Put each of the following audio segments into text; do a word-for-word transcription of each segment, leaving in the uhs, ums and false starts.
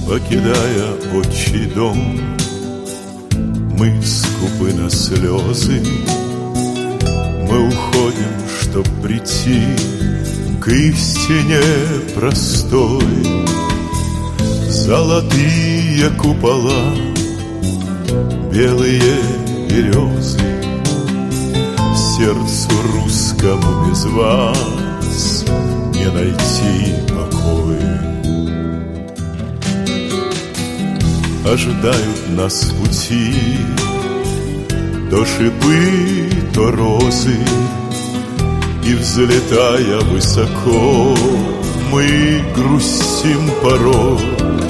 Покидая отчий дом, мы скупы на слезы. Мы уходим, чтоб прийти к истине простой. Золотые купола, белые березы, сердцу русскому без вас не найти покой. Ожидают нас в пути то шипы, то розы, и, взлетая высоко, мы грустим порой.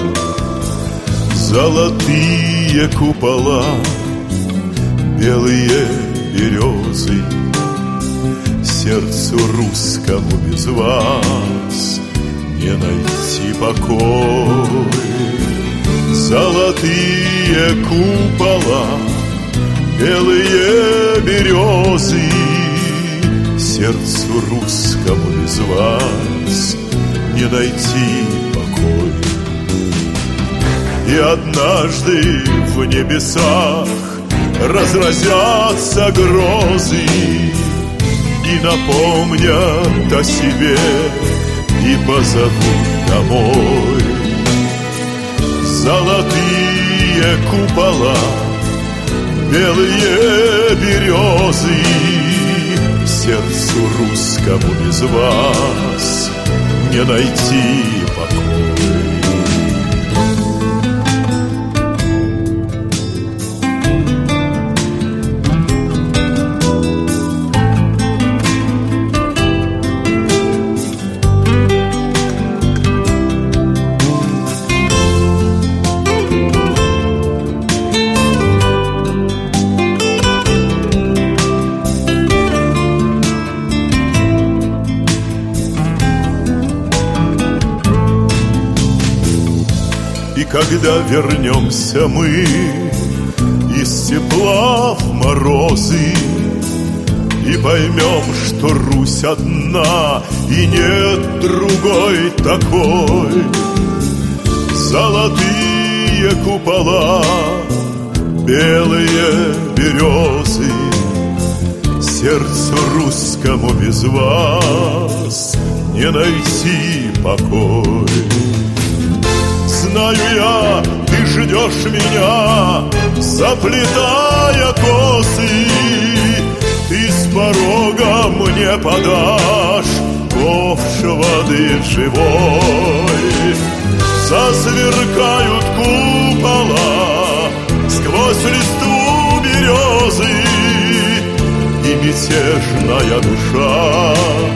Золотые купола, белые березы, сердцу русскому без вас не найти покой. Золотые купола, белые березы, сердцу русскому без вас не найти покой. И однажды в небесах разразятся грозы и напомнят о себе и позовут домой. Золотые купола, белые березы, сердцу русскому без вас не найти покой. И когда вернемся мы из тепла в морозы, и поймем, что Русь одна, и нет другой такой. Золотые купола, белые березы, сердцу русскому без вас не найти покой. Знаю я, ты ждешь меня, заплетая косы. Ты с порога мне подашь ковш воды живой. Засверкают купола сквозь листву березы, и мятежная душа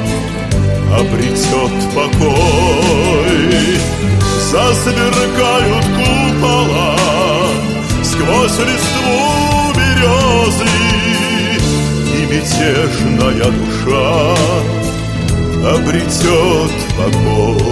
обретет покой. Засверкают купола сквозь листву березы, и мятежная душа обретет покой.